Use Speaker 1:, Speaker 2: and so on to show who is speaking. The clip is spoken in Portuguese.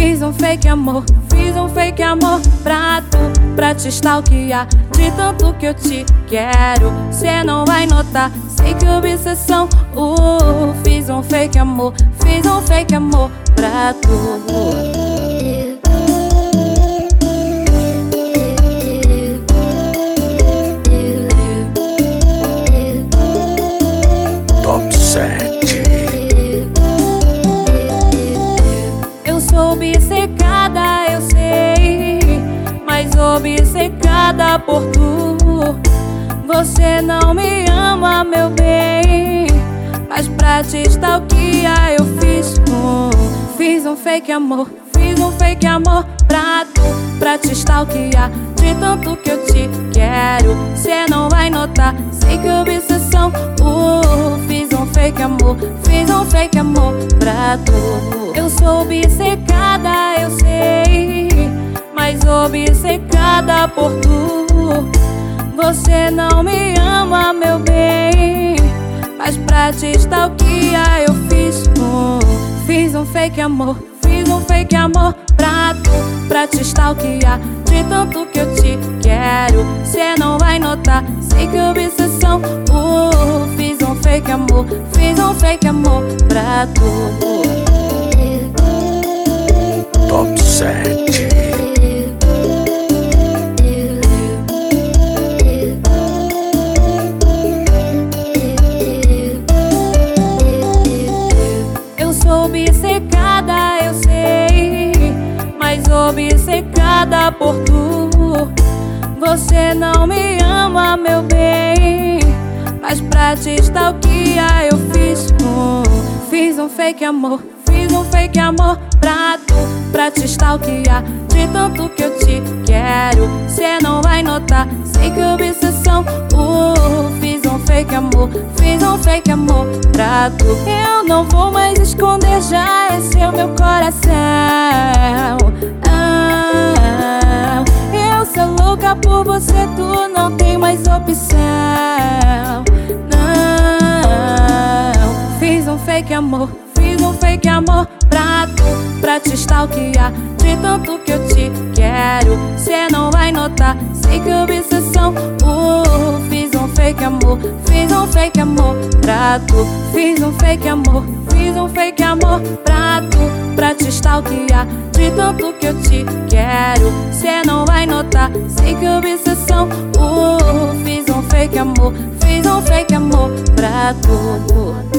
Speaker 1: Fiz um fake amor pra tu, pra te stalkear. De tanto que eu te quero, cê não vai notar. Sei que obsessão, fiz um fake amor pra tu.
Speaker 2: Top 7.
Speaker 1: Eu sou obcecada, eu sei, mas obcecada por tu. Você não me ama, meu bem, mas pra te stalkear eu fiz um fake amor pra tu, pra te stalkear. De tanto que eu te quero, cê não vai notar. Sei que obsessão, fiz um fake amor pra tu. Eu sou obcecada, eu sei, mas obcecada por tu. Você não me ama, meu bem, mas pra te stalkear eu fiz um fake amor pra tu, pra te stalkear. De tanto que eu te quero, cê não vai notar. Sei que obsessão, fiz um fake amor pra tu.
Speaker 2: Top 7.
Speaker 1: Eu sou obcecada, eu sei, mas obcecada por tu. Você não me ama, meu bem, mas pra te stalkear eu fiz um fake amor pra tu, pra te stalkear. De tanto que eu te quero, cê não vai notar. Sei que obsessão, fiz um fake amor pra tu. Eu não vou mais esconder já, esse é o meu coração. Eu sou louca por você, tu não tem mais opção. Não, fiz um fake amor pra tu, pra te stalkear. De tanto que eu te quero, cê não vai notar. Sei que obsessão, fiz um fake amor pra tu. Fiz um fake amor pra tu, pra te stalkear. De tanto que eu te quero, cê não vai notar. Sei que obsessão, fiz um fake amor pra tu.